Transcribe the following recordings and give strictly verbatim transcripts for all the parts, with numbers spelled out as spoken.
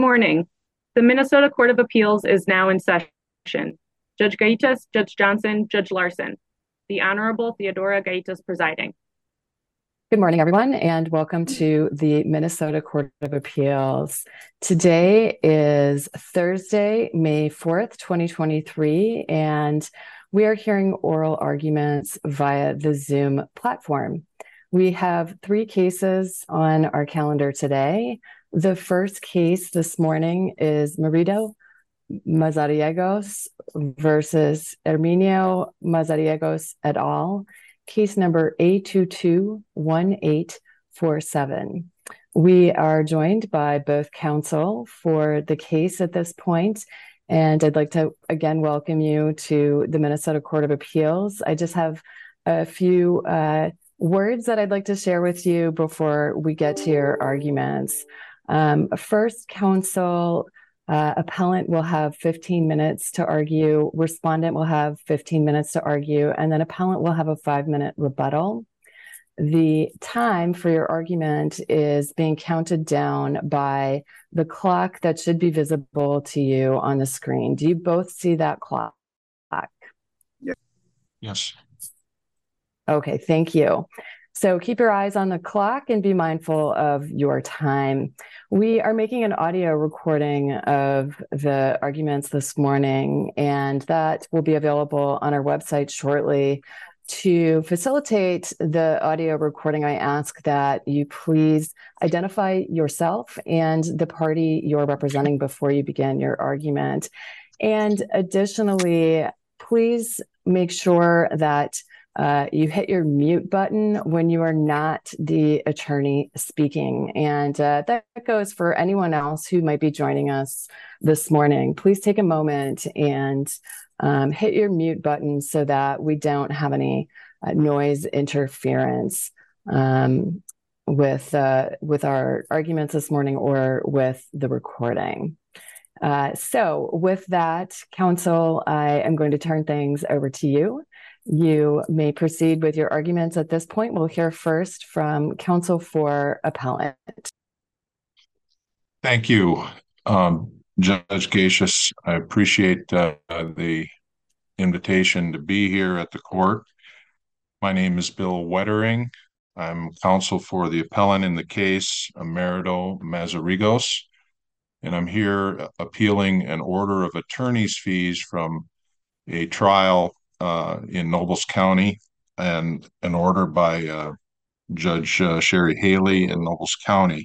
Morning. The Minnesota Court of Appeals is now in session. Judge Gaitas, Judge Johnson, Judge Larson. The Honorable Theodora Gaitas presiding. Good morning, everyone, and welcome to the Minnesota Court of Appeals. Today is Thursday, May fourth, twenty twenty-three, and we are hearing oral arguments via the Zoom platform. We have three cases on our calendar today. The first case this morning is Marido Mazariegos versus Herminio Mazariegos et al., case number A two two one eight four seven. We are joined by both counsel for the case at this point, and I'd like to again welcome you to the Minnesota Court of Appeals. I just have a few uh, words that I'd like to share with you before we get to your arguments. Um, first, counsel, uh, appellant will have fifteen minutes to argue, respondent will have fifteen minutes to argue, and then appellant will have a five-minute rebuttal. The time for your argument is being counted down by the clock that should be visible to you on the screen. Do you both see that clock? Yes. Okay, thank you. So keep your eyes on the clock and be mindful of your time. We are making an audio recording of the arguments this morning, and that will be available on our website shortly. To facilitate the audio recording, I ask that you please identify yourself and the party you're representing before you begin your argument. And additionally, please make sure that Uh, you hit your mute button when you are not the attorney speaking. And uh, that goes for anyone else who might be joining us this morning. Please take a moment and um, hit your mute button so that we don't have any uh, noise interference um, with, uh, with our arguments this morning or with the recording. Uh, so with that, counsel, I am going to turn things over to you. You may proceed with your arguments at this point. We'll hear first from counsel for appellant. Thank you, um, Judge Gaitas. I appreciate uh, the invitation to be here at the court. My name is Bill Wettering. I'm counsel for the appellant in the case, Marido Mazariegos, and I'm here appealing an order of attorney's fees from a trial Uh, in Nobles County, and an order by uh, Judge uh, Sherry Haley in Nobles County.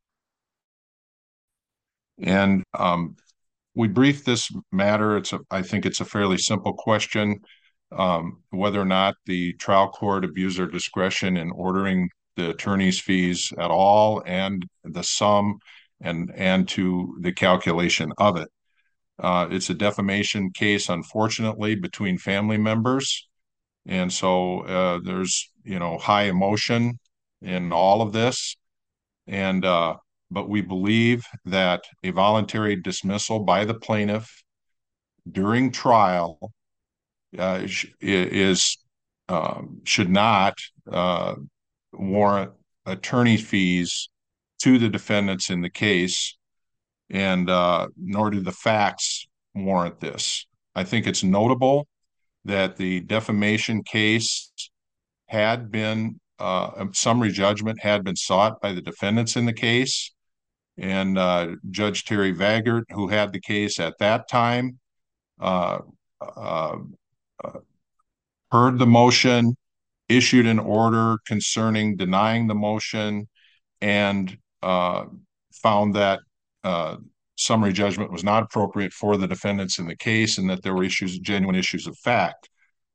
And um, we briefed this matter. It's a, I think it's a fairly simple question, um, whether or not the trial court abused their discretion in ordering the attorney's fees at all, and the sum, and and to the calculation of it. Uh, it's a defamation case, unfortunately, between family members. And so uh, there's, you know, high emotion in all of this. And, uh, but we believe that a voluntary dismissal by the plaintiff during trial uh, is, um, should not uh, warrant attorney fees to the defendants in the case, and uh, nor do the facts warrant this. I think it's notable that the defamation case had been, uh, a summary judgment had been sought by the defendants in the case, and uh, Judge Terry Vaggart, who had the case at that time, uh, uh, uh, heard the motion, issued an order concerning denying the motion, and uh, found that uh, summary judgment was not appropriate for the defendants in the case, and that there were issues, genuine issues of fact.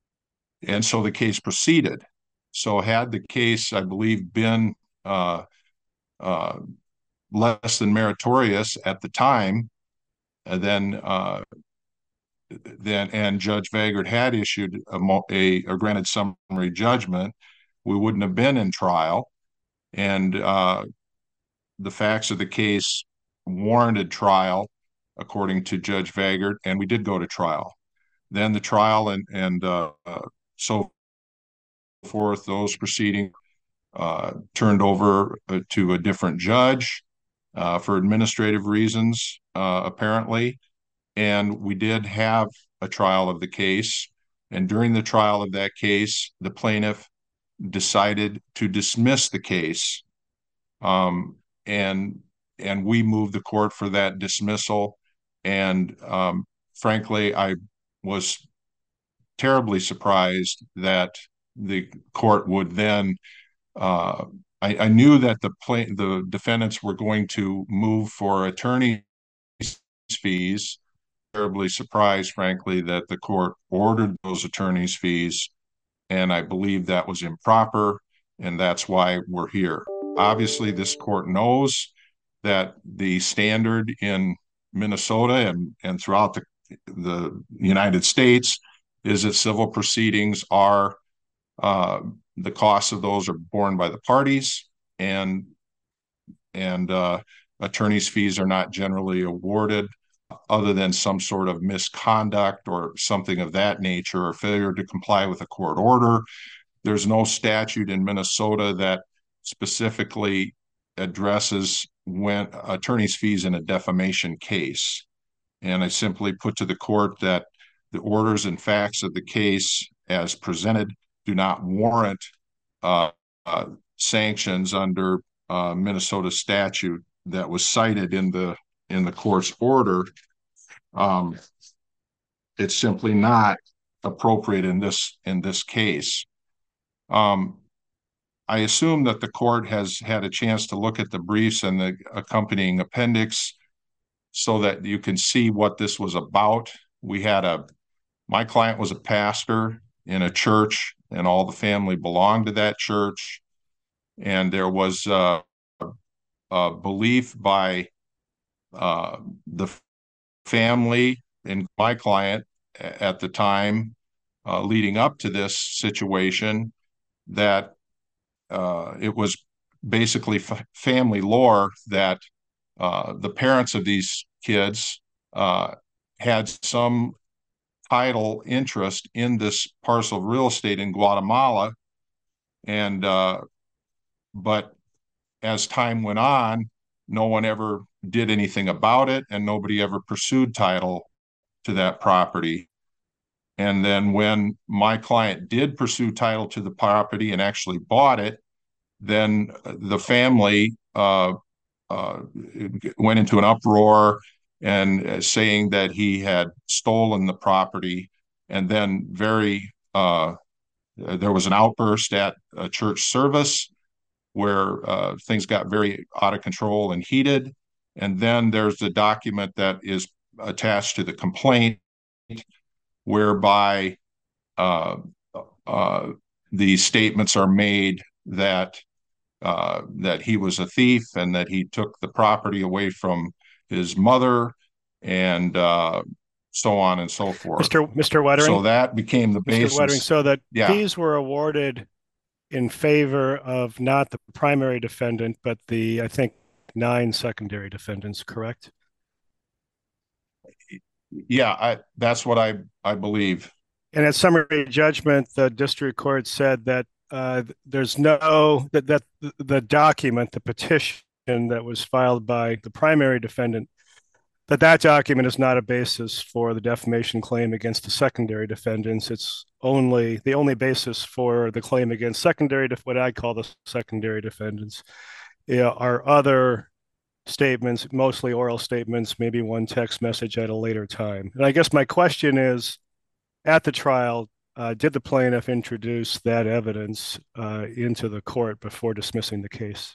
And so the case proceeded. So had the case, I believe, been uh, uh, less than meritorious at the time, and then uh, then and Judge Vaggart had issued a, a or granted summary judgment, we wouldn't have been in trial, and uh, the facts of the case warranted trial according to Judge Vaggart, and we did go to trial. Then the trial and and uh, uh, so forth, those proceedings uh, turned over uh, to a different judge, uh, for administrative reasons, uh, apparently. And we did have a trial of the case. And during the trial of that case, the plaintiff decided to dismiss the case. Um, and and we moved the court for that dismissal. And um, frankly, I was terribly surprised that the court would then. Uh, I, I knew that the play, the defendants were going to move for attorney fees. Terribly surprised, frankly, that the court ordered those attorney's fees, and I believe that was improper, and that's why we're here. Obviously, this court knows that the standard in Minnesota and, and throughout the, the United States is that civil proceedings are, uh, the costs of those are borne by the parties, and, and uh, attorney's fees are not generally awarded other than some sort of misconduct or something of that nature, or failure to comply with a court order. There's no statute in Minnesota that specifically addresses when attorney's fees in a defamation case. And I simply put to the court that the orders and facts of the case as presented do not warrant uh, uh, sanctions under uh, Minnesota statute that was cited in the in the court's order. Um, it's simply not appropriate in this in this case. Um, I assume that the court has had a chance to look at the briefs and the accompanying appendix so that you can see what this was about. We had a, my client was a pastor in a church, and all the family belonged to that church. And there was uh, a belief by uh, the family and my client at the time uh, leading up to this situation that uh, it was basically f- family lore that uh, the parents of these kids uh, had some title interest in this parcel of real estate in Guatemala. And, uh, but as time went on, no one ever did anything about it, and nobody ever pursued title to that property. And then when my client did pursue title to the property and actually bought it, then the family uh, uh, went into an uproar and uh, saying that he had stolen the property. And then very, uh, there was an outburst at a church service where uh, things got very out of control and heated. And then there's the document that is attached to the complaint whereby uh, uh, the statements are made that uh, that he was a thief and that he took the property away from his mother, and uh, so on and so forth. Mister Mister Wettering. So that became the basis. Mister Wettering, so that yeah. fees were awarded in favor of not the primary defendant, but the, I think, nine secondary defendants, correct? Yeah, I, that's what I, I believe. And at summary judgment, the district court said that uh, there's no, that, that the document, the petition that was filed by the primary defendant, that that document is not a basis for the defamation claim against the secondary defendants. It's only, the only basis for the claim against secondary, what I call the secondary defendants, yeah, are other statements, mostly oral statements, maybe one text message at a later time. And I guess my question is, at the trial, uh, did the plaintiff introduce that evidence uh, into the court before dismissing the case?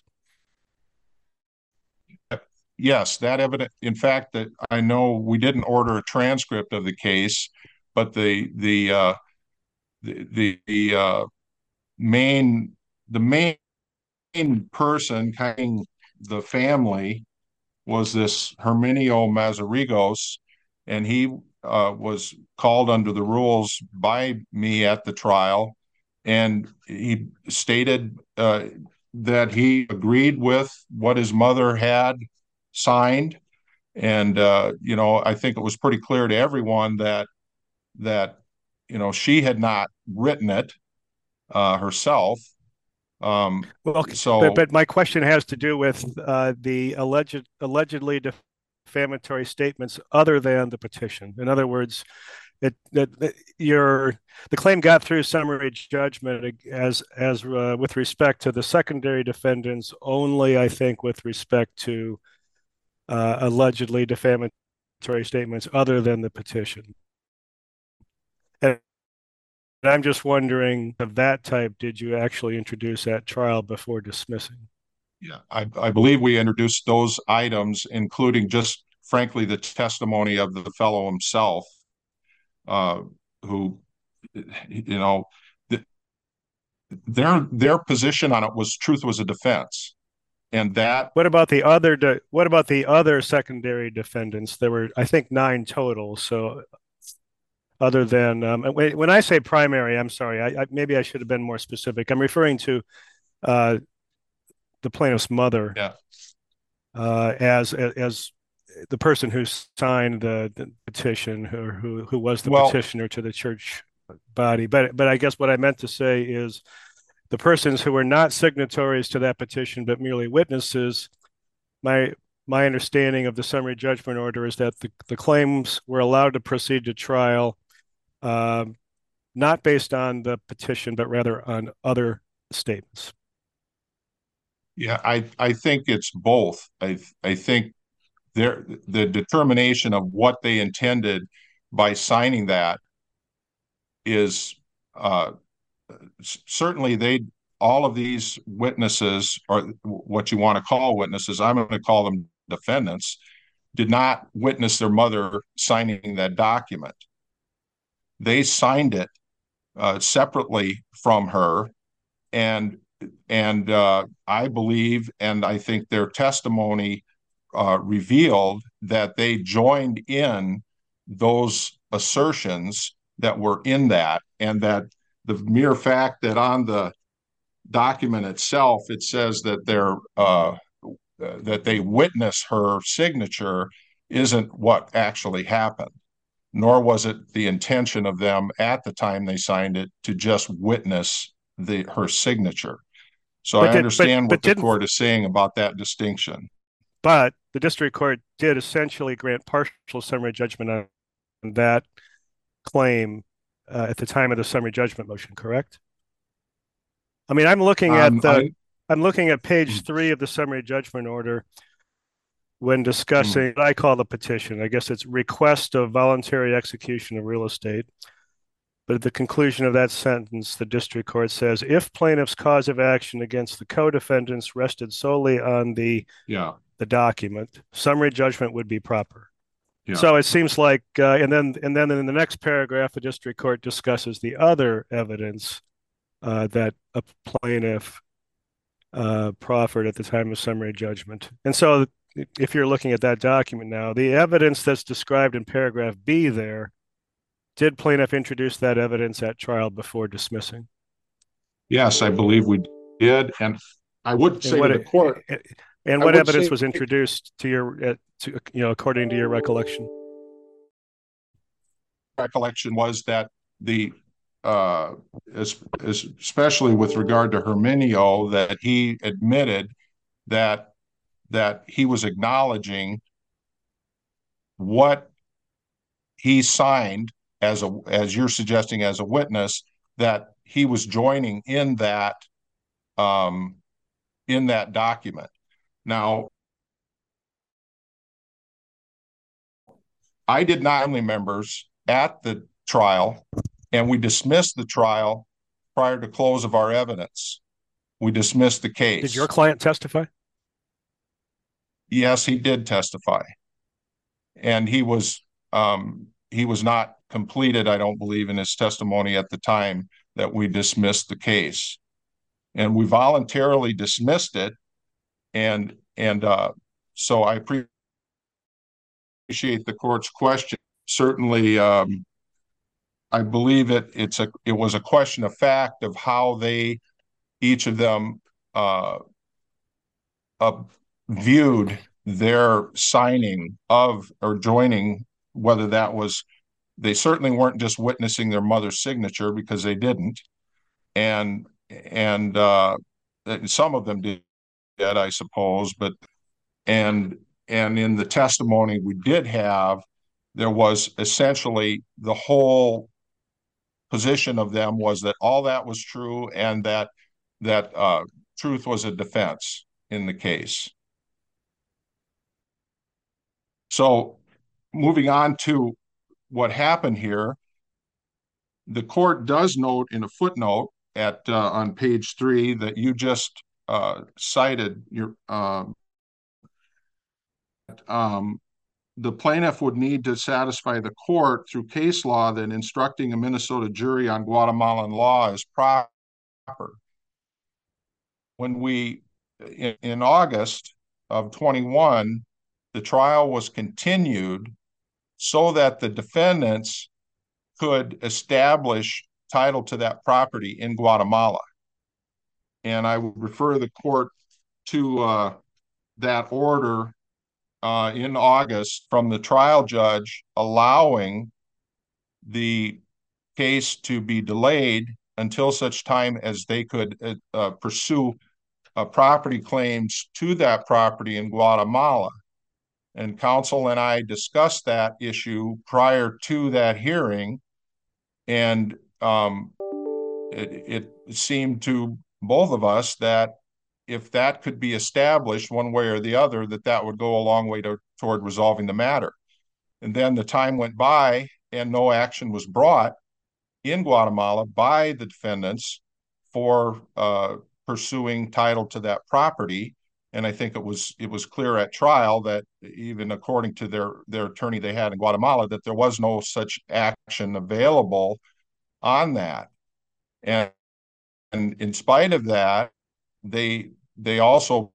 Yes, that evidence. In fact, that I know we didn't order a transcript of the case, but the the uh, the the, the uh, main the main person carrying the family was this Herminio Mazarigos, and he uh, was called under the rules by me at the trial, and he stated uh, that he agreed with what his mother had signed. And, uh, you know, I think it was pretty clear to everyone that, that, you know, she had not written it uh, herself. Um, Well, so but, but my question has to do with uh, the alleged allegedly defamatory statements other than the petition. In other words, it that your the claim got through summary judgment as as uh, with respect to the secondary defendants only, I think, with respect to uh, allegedly defamatory statements other than the petition. And I'm just wondering, of that type, did you actually introduce at trial before dismissing? yeah, I, I believe we introduced those items, including just frankly the testimony of the fellow himself, uh, who, you know, the, their their position on it was truth was a defense, and that. What about the other? De- what about the other secondary defendants? There were, I think, nine total. So, other than um, when I say primary, I'm sorry. I, I, maybe I should have been more specific. I'm referring to uh, the plaintiff's mother, Yeah. uh, as as the person who signed the, the petition, who who who was the Well, petitioner to the church body. But but I guess what I meant to say is the persons who were not signatories to that petition but merely witnesses. My my understanding of the summary judgment order is that the, the claims were allowed to proceed to trial, uh, not based on the petition, but rather on other statements. Yeah, I I think it's both. I I think their the determination of what they intended by signing that is uh, certainly they all of these witnesses, or what you want to call witnesses, I'm going to call them defendants, did not witness their mother signing that document. They signed it uh, separately from her, and and uh, I believe, and I think their testimony uh, revealed that they joined in those assertions that were in that, and that the mere fact that on the document itself it says that they're uh, that they witness her signature isn't what actually happened, nor was it the intention of them at the time they signed it to just witness the her signature. So But I did but understand but what the didn't court is saying about that distinction. but the district court did essentially grant partial summary judgment on that claim uh, at the time of the summary judgment motion, correct? I mean, I'm looking at Um, the I, I'm looking at page three of the summary judgment order when mm, discussing what I call the petition. I guess it's request of voluntary execution of real estate. But at the conclusion of that sentence, the district court says, if plaintiff's cause of action against the co-defendants rested solely on the yeah, the document, summary judgment would be proper. yeah, So it seems like, uh, and then and then in the next paragraph, the district court discusses the other evidence uh, that a plaintiff uh, proffered at the time of summary judgment. And so, if you're looking at that document now, the evidence that's described in paragraph B there, did plaintiff introduce that evidence at trial before dismissing? yes, I believe we did, and I would say And what to the court, and I what would evidence say was introduced to your, uh, to, you know, according to your recollection? recollection was that the uh, as, as especially with regard to Herminio, that he admitted that that he was acknowledging what he signed as a as you're suggesting as a witness, that he was joining in that um, in that document. Now, I did not family members at the trial, and we dismissed the trial prior to close of our evidence. We dismissed the case. Did your client testify? Yes, he did testify, and he was um, he was not completed, I don't believe, in his testimony at the time that we dismissed the case, and we voluntarily dismissed it, and and uh, so I appreciate the court's question. Certainly, um, I believe it it's a it was a question of fact of how they each of them uh, uh, viewed their signing of or joining, whether that was, they certainly weren't just witnessing their mother's signature, because they didn't, and and uh, some of them did, I suppose, but and and in the testimony we did have, there was essentially the whole position of them was that all that was true, and that that uh, truth was a defense in the case. So moving on to what happened here, the court does note in a footnote at uh, on page three that you just uh, cited your uh, um, the plaintiff would need to satisfy the court through case law that instructing a Minnesota jury on Guatemalan law is proper. When we, in, in August of twenty-one, the trial was continued so that the defendants could establish title to that property in Guatemala. And I would refer the court to uh, that order uh, in August from the trial judge allowing the case to be delayed until such time as they could uh, uh, pursue uh, property claims to that property in Guatemala. And counsel and I discussed that issue prior to that hearing, and um, it, it seemed to both of us that if that could be established one way or the other, that that would go a long way to, toward resolving the matter. And then the time went by and no action was brought in Guatemala by the defendants for uh, pursuing title to that property. And I think it was it was clear at trial that even according to their, their attorney they had in Guatemala, that there was no such action available on that. And, and in spite of that, they they also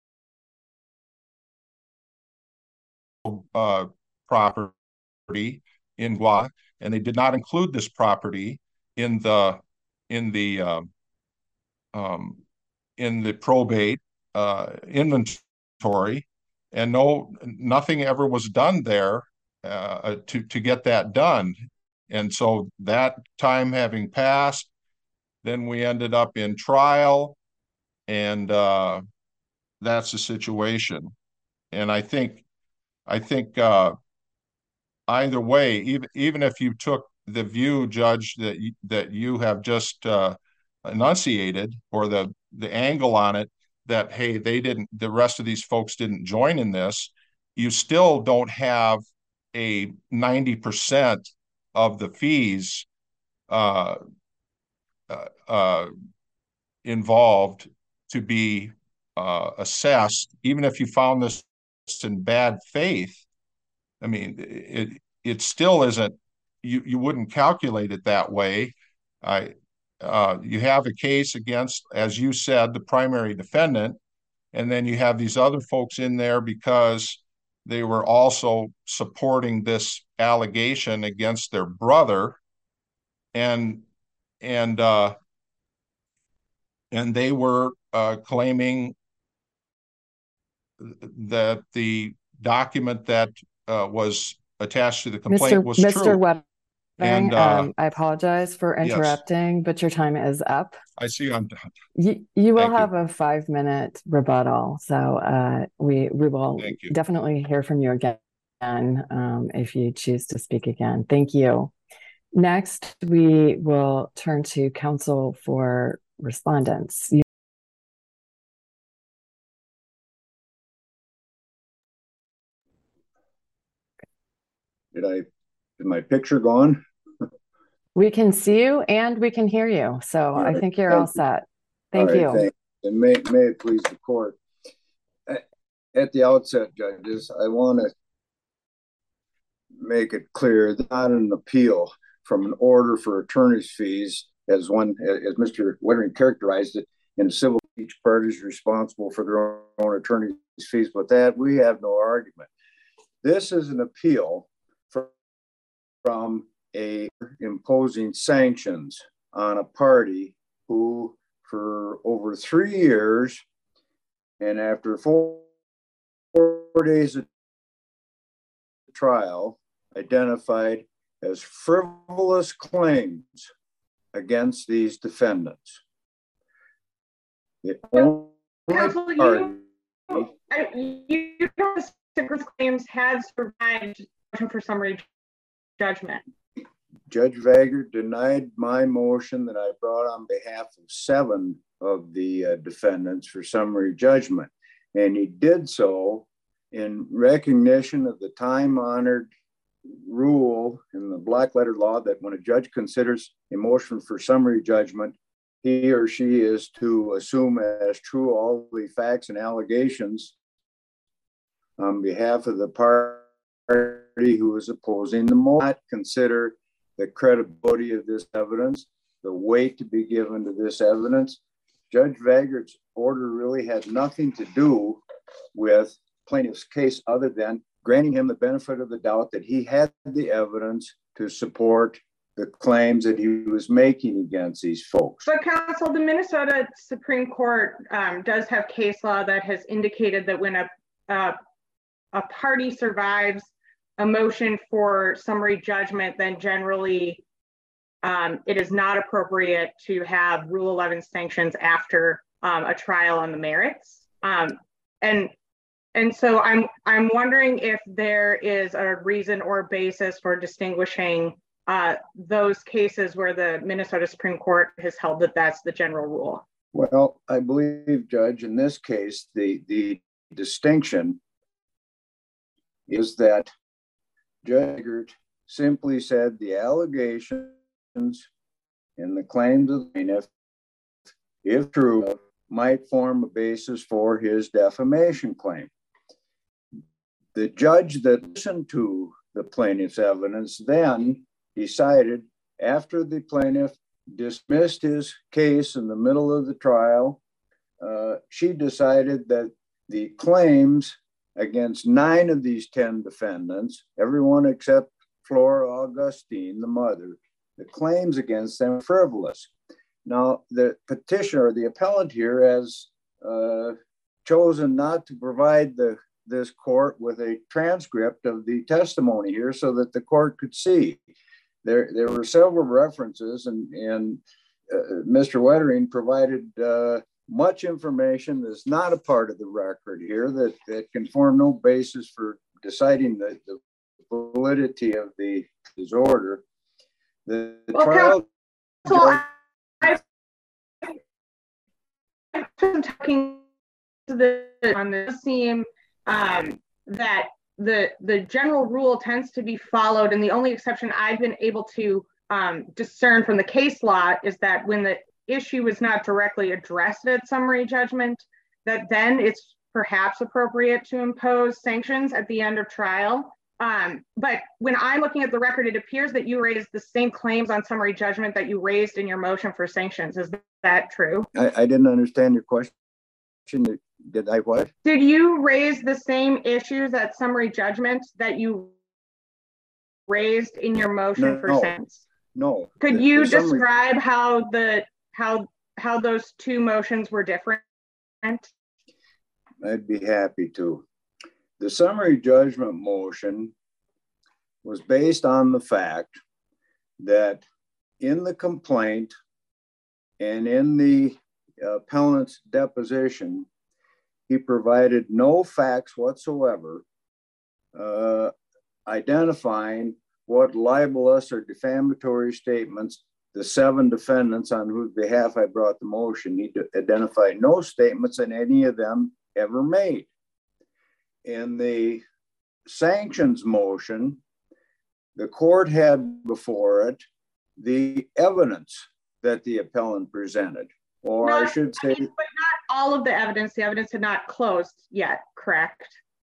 uh, property in Gua, and they did not include this property in the in the uh, um, in the probate uh, inventory, and no nothing ever was done there uh, to to get that done. And so that time having passed, then we ended up in trial, and uh, that's the situation. And I think I think uh, either way, even even if you took the view, Judge, that you, that you have just uh, enunciated, or the the angle on it, that hey, they didn't, the rest of these folks didn't join in this, you still don't have a ninety percent of the fees uh, uh, uh, involved to be uh, assessed, even if you found this in bad faith. I mean, it it still isn't, you you wouldn't calculate it that way. I uh, you have a case against, as you said, the primary defendant, and then you have these other folks in there because they were also supporting this allegation against their brother, and and uh, and they were uh, claiming that the document that uh, was attached to the complaint Mister was Mister true. Webbing, And uh, um, I apologize for yes, interrupting, but your time is up. I see I'm done. You, you will Thank have you. a five minute rebuttal. So uh, we, we will Thank you. definitely hear from you again um, if you choose to speak again. Thank you. Next, we will turn to counsel for respondents. You Did I, is my picture gone? We can see you and we can hear you. So All I right, think you're thank all you. set. Thank All right, you. thanks. And may, may it please the court. At the outset, judges, I want to make it clear that not an appeal from an order for attorney's fees, as one, as Mister Wettering characterized it, in civil, each party is responsible for their own attorney's fees. But that, we have no argument. This is an appeal from, from a imposing sanctions on a party who, for over three years, and after four, four days of trial, identified as frivolous claims against these defendants. The only Counsel, party, you, I, you Sickles claims has survived motion for summary judgment. Judge Vagert denied my motion that I brought on behalf of seven of the uh, defendants for summary judgment. And he did so in recognition of the time-honored rule in the black letter law that when a judge considers a motion for summary judgment, he or she is to assume as true all the facts and allegations on behalf of the party who is opposing the motion, not consider the credibility of this evidence, the weight to be given to this evidence. Judge Vagert's order really had nothing to do with plaintiff's case other than granting him the benefit of the doubt that he had the evidence to support the claims that he was making against these folks. But counsel, the Minnesota Supreme Court um, does have case law that has indicated that when a, uh, a party survives a motion for summary judgment, then generally um, it is not appropriate to have Rule eleven sanctions after um, a trial on the merits. Um, and and so I'm I'm wondering if there is a reason or basis for distinguishing uh, those cases where the Minnesota Supreme Court has held that that's the general rule. Well, I believe, Judge, in this case, the the distinction is that Judge Vagert simply said the allegations in the claims of the plaintiff, if true, might form a basis for his defamation claim. The judge that listened to the plaintiff's evidence then decided, after the plaintiff dismissed his case in the middle of the trial, uh, she decided that the claims against nine of these ten defendants, everyone except Flora Augustine, the mother, the claims against them are frivolous. Now, the petitioner, the appellant here, has uh, chosen not to provide the, this court with a transcript of the testimony here so that the court could see. There, there were several references, and, and uh, Mister Wettering provided uh, much information that's not a part of the record here that, that can form no basis for deciding the, the validity of the his order. The, the well, trial counsel, I've, I've been talking to the on this seem um, that the the general rule tends to be followed, and the only exception I've been able to um, discern from the case law is that when the issue is not directly addressed at summary judgment, that then it's perhaps appropriate to impose sanctions at the end of trial. Um, but when I'm looking at the record, it appears that you raised the same claims on summary judgment that you raised in your motion for sanctions. Is that true? I, I didn't understand your question. Did I what? Did you raise the same issues at summary judgment that you raised in your motion no, for no, sanctions? No. Could the, you the summary... describe how the how how those two motions were different? I'd be happy to. The summary judgment motion was based on the fact that in the complaint and in the appellant's deposition, he provided no facts whatsoever uh, identifying what libelous or defamatory statements the seven defendants on whose behalf I brought the motion need to identify no statements in any of them ever made. In the sanctions motion, the court had before it the evidence that the appellant presented, or not, I should say- I mean, but not all of the evidence. The evidence had not closed yet, correct?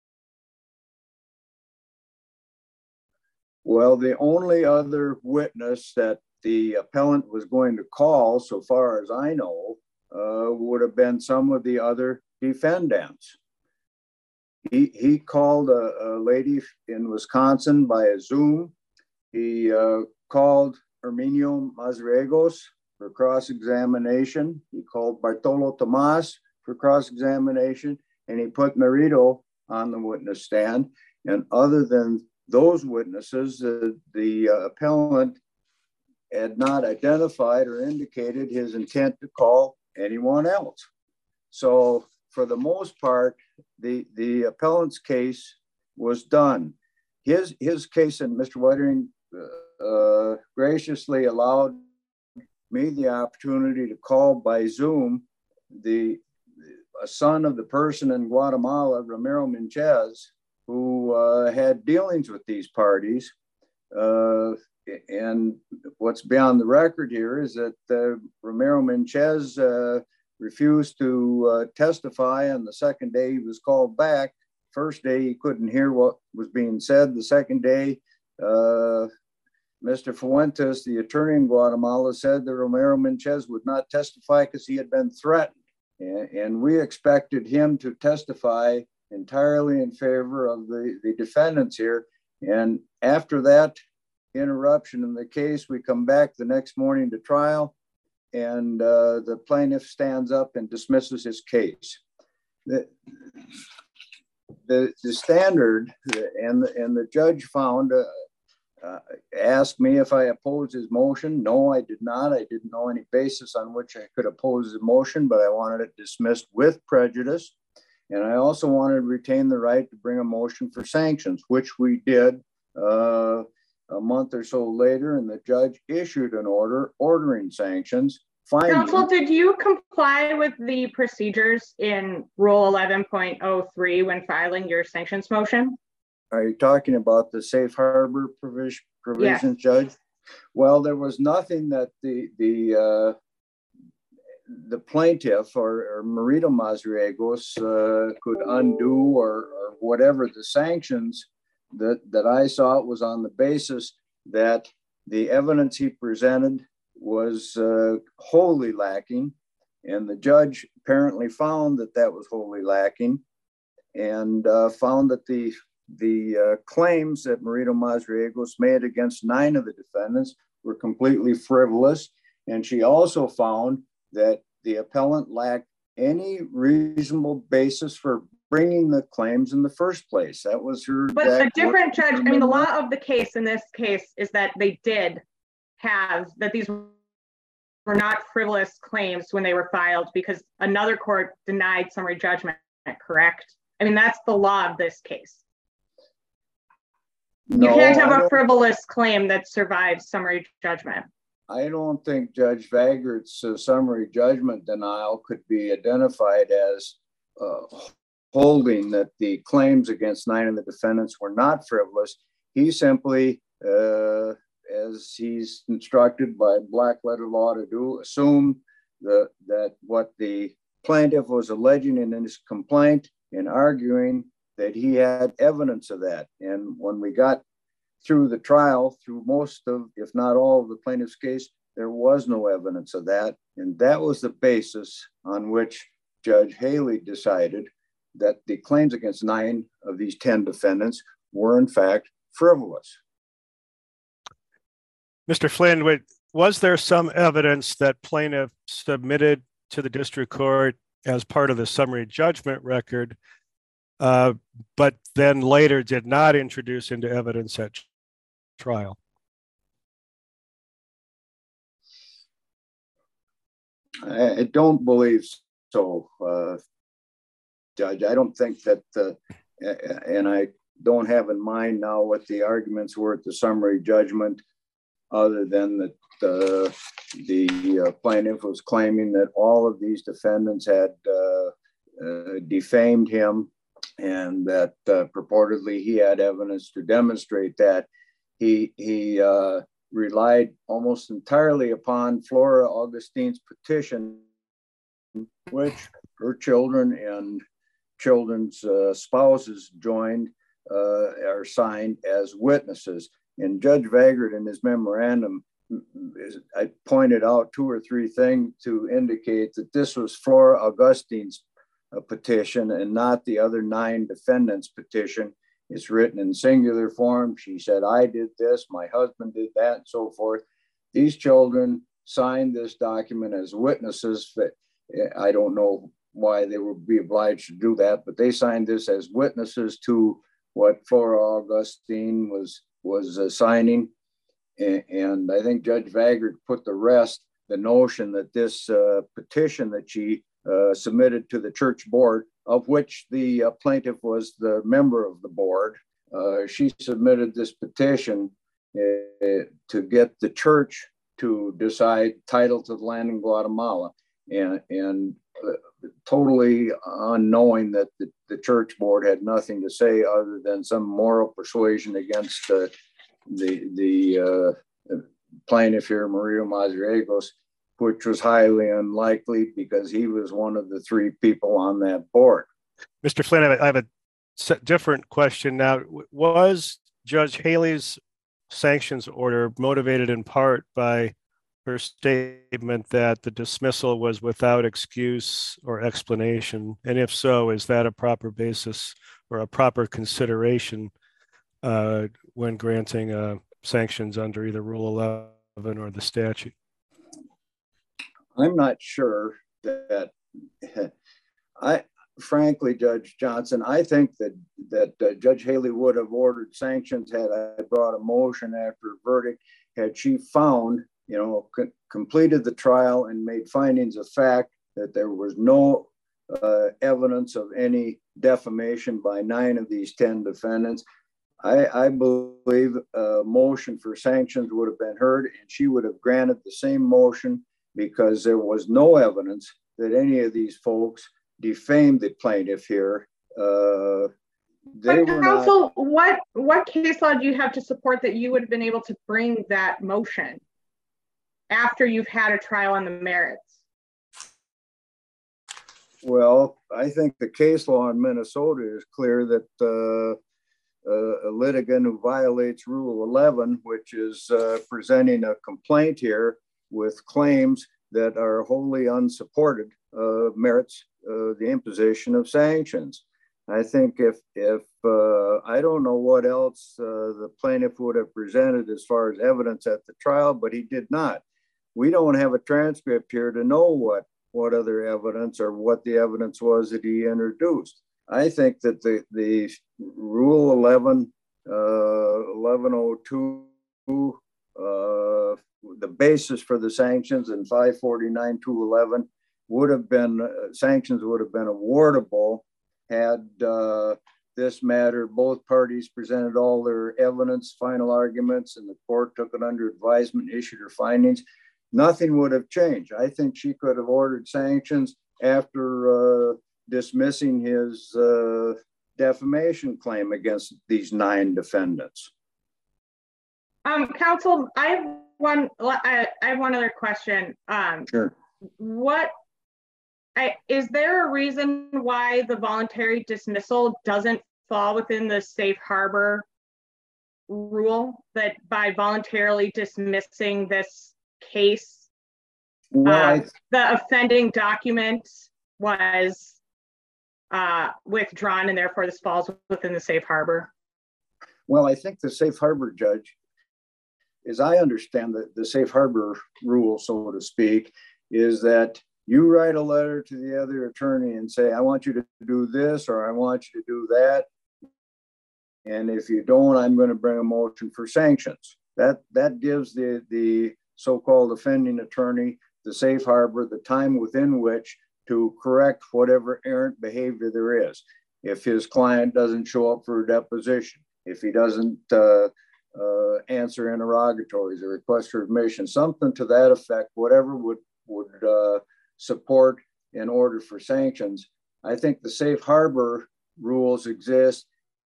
Well, the only other witness that the appellant was going to call, so far as I know, uh, would have been some of the other defendants. He, he called a, a lady in Wisconsin by a Zoom. He uh, called Herminio Mazariegos for cross-examination. He called Bartolo Tomas for cross-examination, and he put Merito on the witness stand. And other than those witnesses, uh, the uh, appellant had not identified or indicated his intent to call anyone else. So for the most part, the, the appellant's case was done. His, his case, and Mister Wettering uh, graciously allowed me the opportunity to call by Zoom the a son of the person in Guatemala, Ramiro Menchez, who uh, had dealings with these parties. Uh, and what's beyond the record here is that uh, Ramiro Menchez uh, refused to uh, testify, and the second day he was called back. First day he couldn't hear what was being said. The second day, uh, Mister Fuentes, the attorney in Guatemala, said that Ramiro Menchez would not testify because he had been threatened. And, and we expected him to testify entirely in favor of the, the defendants here. And after that interruption in the case, we come back the next morning to trial, and uh, the plaintiff stands up and dismisses his case. The, the, the standard, and, and the judge found, uh, uh, asked me if I opposed his motion. No, I did not. I didn't know any basis on which I could oppose the motion, but I wanted it dismissed with prejudice. And I also wanted to retain the right to bring a motion for sanctions, which we did uh, a month or so later, and the judge issued an order ordering sanctions. Finding, Counsel, did you comply with the procedures in Rule eleven point oh three when filing your sanctions motion? Are you talking about the safe harbor provision, provisions, yes. Judge? Well, there was nothing that the the uh, the plaintiff or, or Marito Mazariegos uh, could undo, or, or whatever. The sanctions that, that I saw was on the basis that the evidence he presented was uh, wholly lacking, and the judge apparently found that that was wholly lacking, and uh, found that the the uh, claims that Marito Mazariegos made against nine of the defendants were completely frivolous, and she also found that the appellant lacked any reasonable basis for bringing the claims in the first place. That was her. But a different judge, I mean, the law of the case in this case is that they did have, that these were not frivolous claims when they were filed because another court denied summary judgment, correct? I mean, that's the law of this case. No, you can't have a frivolous claim that survives summary judgment. I don't think Judge Vagert's uh, summary judgment denial could be identified as uh, holding that the claims against nine of the defendants were not frivolous. He simply, uh, as he's instructed by black letter law to do, assumed the, that what the plaintiff was alleging in his complaint and arguing that he had evidence of that. And when we got through the trial, through most of, if not all of the plaintiff's case, there was no evidence of that. And that was the basis on which Judge Haley decided that the claims against nine of these ten defendants were in fact frivolous. Mister Flynn, was there some evidence that plaintiff submitted to the district court as part of the summary judgment record, uh, but then later did not introduce into evidence at trial? I don't believe so, uh, Judge. I don't think that, uh, and I don't have in mind now what the arguments were at the summary judgment, other than that uh, the uh, plaintiff was claiming that all of these defendants had uh, uh, defamed him, and that uh, purportedly he had evidence to demonstrate that. He, he uh, relied almost entirely upon Flora Augustine's petition, which her children and children's uh, spouses joined, uh, are signed as witnesses. And Judge Vagert in his memorandum, I pointed out two or three things to indicate that this was Flora Augustine's uh, petition and not the other nine defendants' petition. It's written in singular form. She said, I did this, my husband did that, and so forth. These children signed this document as witnesses. I don't know why they would be obliged to do that, but they signed this as witnesses to what Flora Augustine was, was uh, signing. And, and I think Judge Vagert put to rest the notion that this uh, petition that she uh, submitted to the church board, of which the uh, plaintiff was the member of the board. Uh, she submitted this petition uh, to get the church to decide title to the land in Guatemala, and, and uh, totally unknowing that the, the church board had nothing to say other than some moral persuasion against uh, the, the uh, plaintiff here, Mario Mazariegos, which was highly unlikely because he was one of the three people on that board. Mister Flynn, I have a, I have a different question now. Was Judge Haley's sanctions order motivated in part by her statement that the dismissal was without excuse or explanation? And if so, is that a proper basis or a proper consideration uh, when granting uh, sanctions under either Rule eleven or the statute? I'm not sure that I, frankly, Judge Johnson, I think that that uh, Judge Haley would have ordered sanctions had I brought a motion after a verdict, had she found, you know, co- completed the trial and made findings of fact that there was no uh, evidence of any defamation by nine of these ten defendants. I, I believe a motion for sanctions would have been heard, and she would have granted the same motion because there was no evidence that any of these folks defamed the plaintiff here. Uh, they but were counsel, not... what what case law do you have to support that you would have been able to bring that motion after you've had a trial on the merits? Well, I think the case law in Minnesota is clear that uh, uh, a litigant who violates Rule eleven, which is uh, presenting a complaint here with claims that are wholly unsupported, uh, merits uh, the imposition of sanctions. I think if, if uh, I don't know what else uh, the plaintiff would have presented as far as evidence at the trial, but he did not. We don't have a transcript here to know what, what other evidence or what the evidence was that he introduced. I think that the, the Rule eleven, uh, eleven oh two, uh, the basis for the sanctions in five forty-nine two eleven would have been, uh, sanctions would have been awardable had uh, this matter, both parties presented all their evidence, final arguments, and the court took it under advisement, issued her findings. Nothing would have changed. I think she could have ordered sanctions after uh, dismissing his uh, defamation claim against these nine defendants. Um, counsel, I have one. I, I have one other question. Um, sure. What I, is there a reason why the voluntary dismissal doesn't fall within the safe harbor rule? That by voluntarily dismissing this case, well, uh, I... the offending document was uh, withdrawn, and therefore this falls within the safe harbor? Well, I think the safe harbor, Judge, as I understand the, the safe harbor rule, so to speak, is that you write a letter to the other attorney and say, I want you to do this, or I want you to do that. And if you don't, I'm going to bring a motion for sanctions. That, that gives the, the so-called offending attorney the safe harbor, the time within which to correct whatever errant behavior there is. If his client doesn't show up for a deposition, if he doesn't uh, uh, answer interrogatories or request for admission, something to that effect, whatever would, would uh, support in order for sanctions. I think the safe harbor rules exist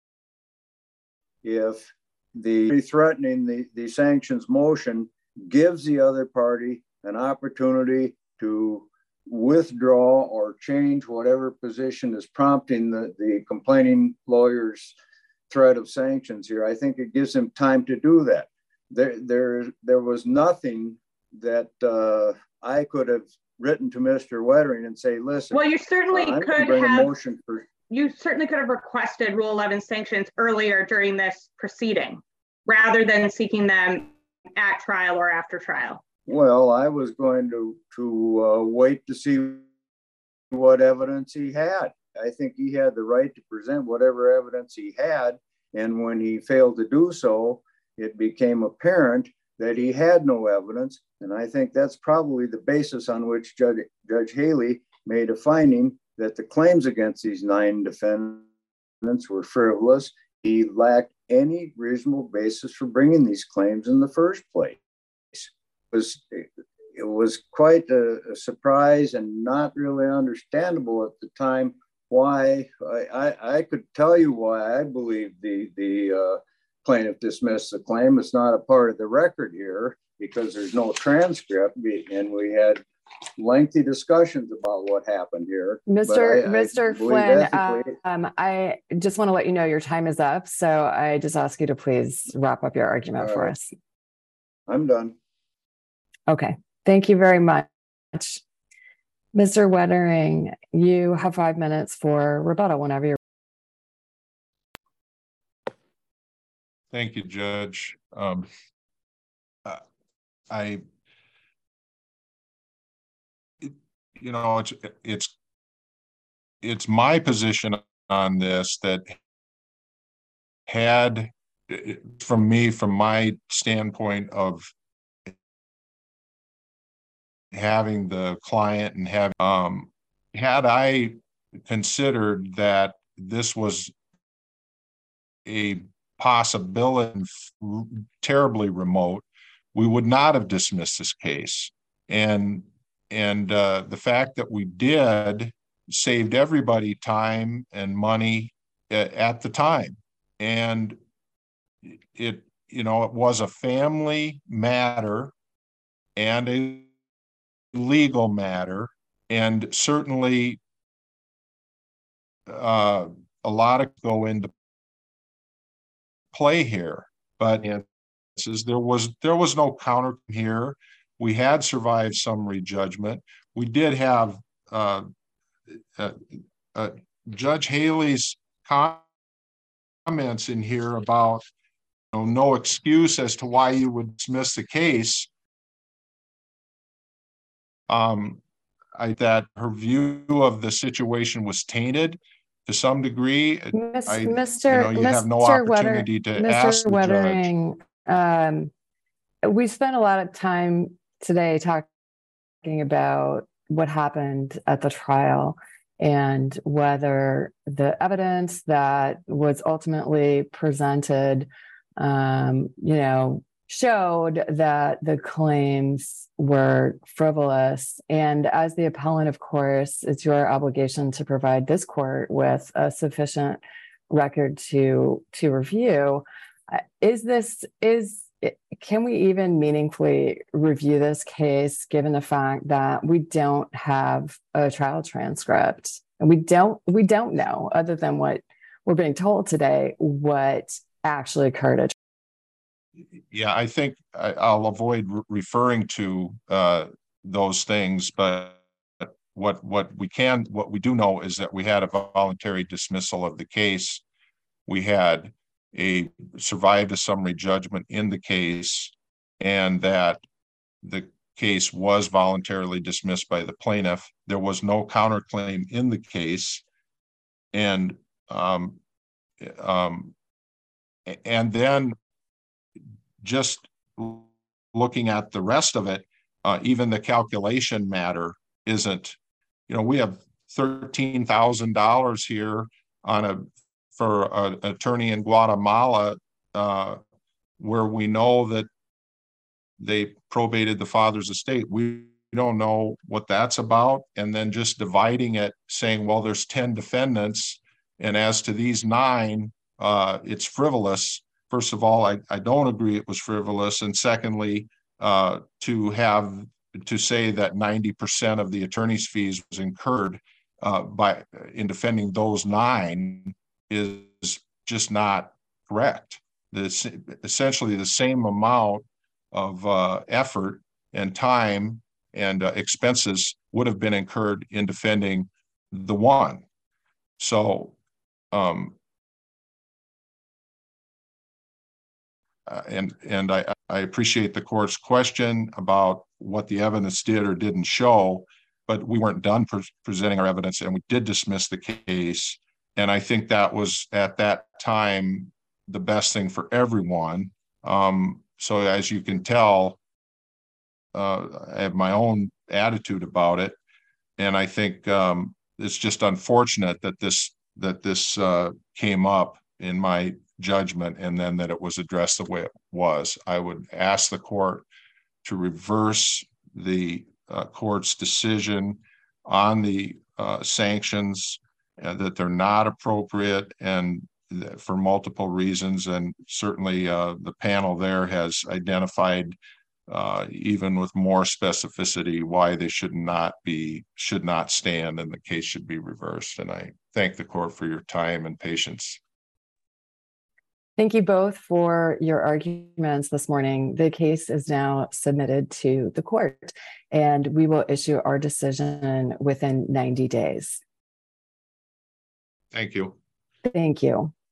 if the threatening the, the sanctions motion gives the other party an opportunity to withdraw or change whatever position is prompting the, the complaining lawyer's threat of sanctions here. I think it gives him time to do that. There, there, there was nothing that uh, I could have written to Mister Wettering and say, listen, well, you certainly uh, could bring have a motion for... you certainly could have requested Rule eleven sanctions earlier during this proceeding, rather than seeking them at trial or after trial. Well, I was going to to uh, wait to see what evidence he had. I think he had the right to present whatever evidence he had, and when he failed to do so, it became apparent that he had no evidence. And I think that's probably the basis on which Judge, Judge Haley made a finding that the claims against these nine defendants were frivolous. He lacked any reasonable basis for bringing these claims in the first place. It was, it was quite a, a surprise and not really understandable at the time why. I, I, I could tell you why I believe the, the uh, plaintiff dismissed the claim. It's not a part of the record here because there's no transcript, and we had lengthy discussions about what happened here. Mister I, Mister I Flynn, ethically, um, I just want to let you know your time is up. So I just ask you to please wrap up your argument for right. us. I'm done. Okay. Thank you very much. Mister Wettering, you have five minutes for rebuttal whenever you're. Thank you, Judge. Um, uh, I, it, you know, it's it's it's my position on this that had, from me, from my standpoint of having the client and having, um, had I considered that this was a possibility terribly remote, we would not have dismissed this case. And and uh, the fact that we did saved everybody time and money at, at the time. And it, you know, it was a family matter and a legal matter, and certainly uh, a lot of go into play here. But there was there was no counter here. We had survived summary judgment. We did have uh, uh, uh, Judge Haley's comments in here about, you know, no excuse as to why you would dismiss the case. Um, I that her view of the situation was tainted to some degree. Miss, I, Mister you know, you Mister have no opportunity Wetter, to Mister ask the Wettering, um, we spent a lot of time today talking about what happened at the trial and whether the evidence that was ultimately presented, um, you know, showed that the claims were frivolous. And as the appellant, of course, it's your obligation to provide this court with a sufficient record to to review. Uh, is this is can we even meaningfully review this case given the fact that we don't have a trial transcript and we don't we don't know, other than what we're being told today, what actually occurred at? Yeah, I think I, I'll avoid re referring to uh, those things, but what what we can, what we do know is that we had a voluntary dismissal of the case. We had a survived a summary judgment in the case, and that the case was voluntarily dismissed by the plaintiff. There was no counterclaim in the case, and um, um, and then just looking at the rest of it, uh, even the calculation matter isn't, you know, we have thirteen thousand dollars here on a, for an attorney in Guatemala, uh, where we know that they probated the father's estate. We don't know what that's about. And then just dividing it, saying, well, there's ten defendants, and as to these nine, uh, it's frivolous. First of all, I, I don't agree it was frivolous. And secondly, uh, to have to say that ninety percent of the attorney's fees was incurred uh, by in defending those nine is just not correct. This essentially the same amount of uh, effort and time and uh, expenses would have been incurred in defending the one. So, um, Uh, and and I, I appreciate the court's question about what the evidence did or didn't show, but we weren't done pre presenting our evidence, and we did dismiss the case. And I think that was at that time the best thing for everyone. Um, so as you can tell, uh, I have my own attitude about it. and I think um, it's just unfortunate that this that this uh, came up in my judgment, and then that it was addressed the way it was. I would ask the court to reverse the uh, court's decision on the uh, sanctions, uh, that they're not appropriate, and for multiple reasons. And certainly uh, the panel there has identified uh, even with more specificity why they should not be, should not stand, and the case should be reversed. And I thank the court for your time and patience. Thank you both for your arguments this morning. The case is now submitted to the court, and we will issue our decision within ninety days. Thank you. Thank you.